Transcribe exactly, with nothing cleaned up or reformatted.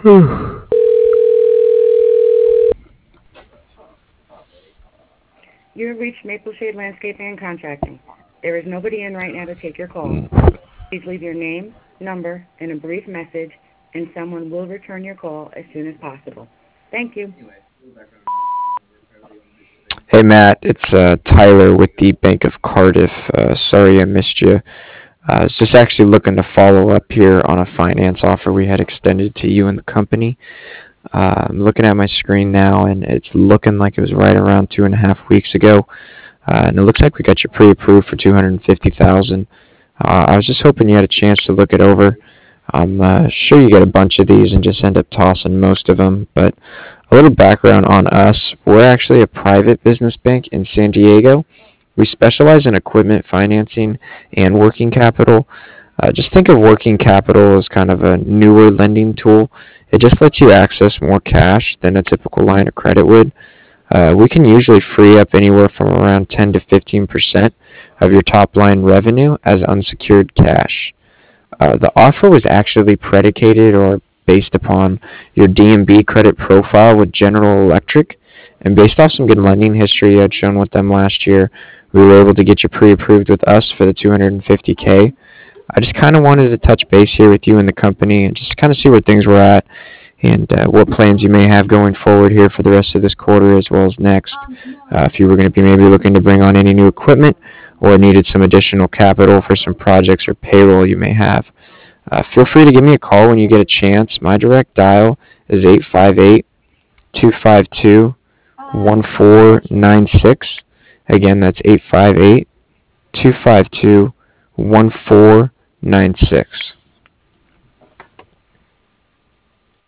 You have reached Maple Shade Landscaping and Contracting. There is nobody in right now to take your call. Please leave your name, number, and a brief message, and someone will return your call as soon as possible. Thank you. Hey Matt, it's uh, Tyler with the Bank of Cardiff. Uh, sorry I missed you. Uh, I was just actually looking to follow up here on a finance offer we had extended to you and the company. Uh, I'm looking at my screen now, and it's looking like it was right around two and a half weeks ago. Uh, and it looks like we got you pre-approved for two hundred fifty thousand dollars. Uh, I was just hoping you had a chance to look it over. I'm uh, sure you get a bunch of these and just end up tossing most of them, but a little background on us. We're actually a private business bank in San Diego. We specialize in equipment financing and working capital. Uh, just think of working capital as kind of a newer lending tool. It just lets you access more cash than a typical line of credit would. Uh, we can usually free up anywhere from around ten to fifteen percent of your top line revenue as unsecured cash. Uh, the offer was actually predicated or based upon your D and B credit profile with General Electric, and based off some good lending history you had shown with them last year, we were able to get you pre-approved with us for the two hundred fifty k. I just kind of wanted to touch base here with you and the company and just kind of see where things were at and uh, what plans you may have going forward here for the rest of this quarter as well as next. Uh, if you were going to be maybe looking to bring on any new equipment or needed some additional capital for some projects or payroll you may have. Uh, feel free to give me a call when you get a chance. My direct dial is eight five eight, two five two, one four nine six. Again, that's eight five eight, two five two, one four nine six.